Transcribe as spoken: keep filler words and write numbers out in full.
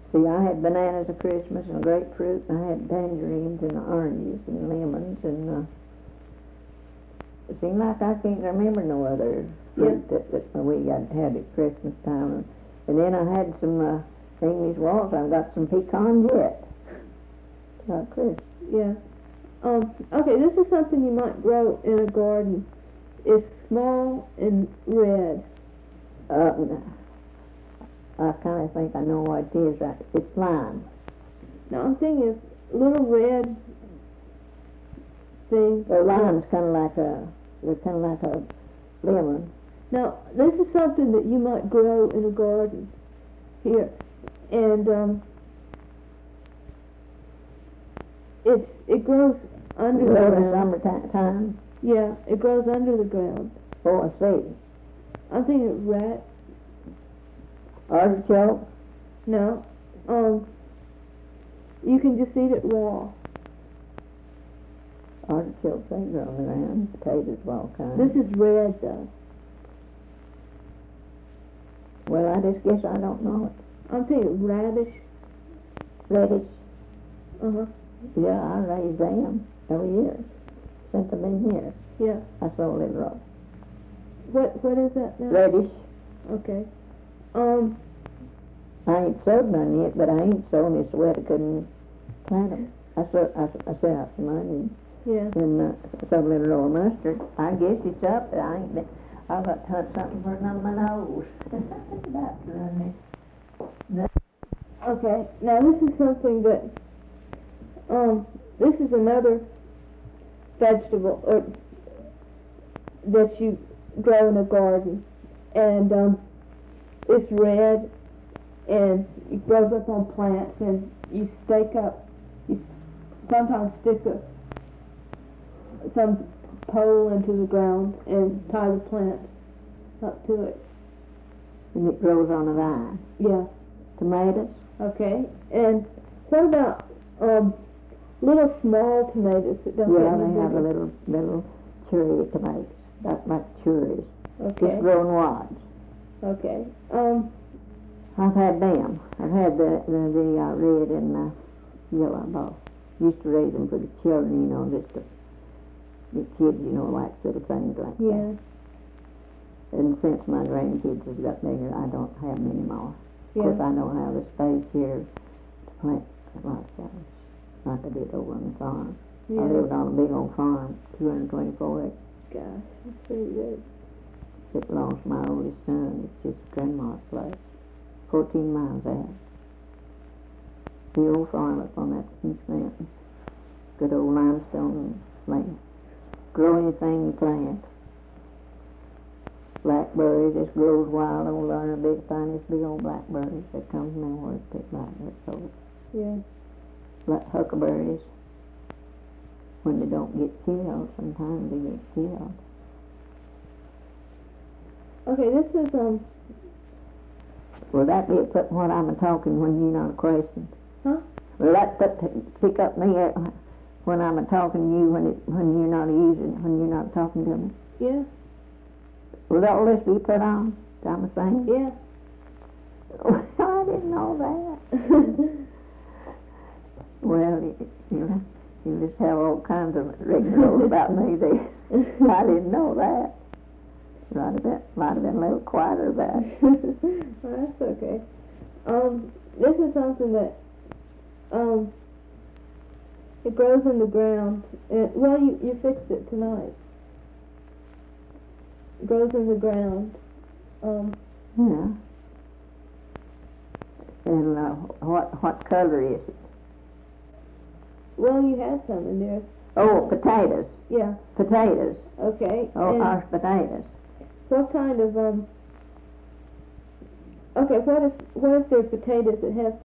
See, I had bananas at Christmas and grapefruit, and I had tangerines and oranges and lemons, and uh, it seemed like I can't remember no other fruit Yeah. that, that we got had at Christmas time. And then I had some uh, English walls. I've got some pecans yet. About Christmas. Yeah. Um, okay, this is something you might grow in a garden. It's small and red. Uh, I kind of think I know what it is. Right? It's lime. Now I'm thinking of little red things. Well, lime's kind of like a, they're kind of like a lemon. Now this is something that you might grow in a garden here, and um, it's it grows under the Grow in ground. summertime. Yeah, it grows under the ground. Oh, I see. I'm thinking of rat. Artichoke. No, um, you can just eat it raw. Artichokes, they grow on the ground. Potatoes of all kinds. This is red though. Well, I just guess I don't know it. I'm thinking radish. Radish. Uh huh. Yeah, I raised them every year. Sent them in here. Yeah. I sold it raw. What what is that now? Radish. Okay. Um. I ain't sowed none yet, but I ain't sown this wet. I couldn't plant them. I sowed, I, I set out some onions Yeah. and uh, sowed a little roll of mustard. I guess it's up, but I ain't been. I've got to hunt something for none of my nose. About to run this. Okay. Now this is something that um this is another vegetable or that you grow in a garden, and um it's red and it grows up on plants, and you stake up. You sometimes stick a some pole into the ground and tie the plants up to it. And it grows on a vine. Yeah. Tomatoes. Okay. And what about um, little small tomatoes that don't Yeah, get any they have a bigger? little little cherry tomatoes, about like cherries. Okay. Just growing wads. Okay. Um. I've had them. I've had the the, the uh, red and uh, yellow both. Used to raise them for the children, you know, just to, the kids, you know, like little things like Yeah. that. And since my grandkids has got bigger, I don't have them anymore. Of course, Yeah. I don't have the space here to plant a lot of things like I did over on the farm. Yeah. I lived on a big old farm, two hundred twenty-four acres. Gosh, that's pretty good. It belongs to my oldest son. It's his grandma's place. Fourteen miles out. The old farm up on that East Mountain. Good old limestone land. Grow anything you plant. Blackberries, this grows wild over there in a big find this big old blackberries that comes from anywhere to pick blackberries. So Yeah. like huckleberries, when they don't get killed, sometimes they get killed. Okay, this is um. Will that be put what I'm a-talking when you're not a question? Huh? Will that put, pick up me uh, when I'm a-talking to you when it, when you're not using when you're not talking to me? Yeah. Will all this be put on? I'm a saying? Yeah. I didn't know that. Well, you, you, you just have all kinds of rigmaroles about me there. I didn't know that. Might have been, might have been a little quieter about it. Well, that's okay. Um, this is something that um it grows in the ground. And, well, you you fixed it tonight. It grows in the ground. Um. Yeah. And uh, what what color is it? Well, you had some in there. Oh, potatoes. Yeah. Potatoes. Okay. Oh, and our potatoes. what kind of um? Okay. What if what if they're potatoes that have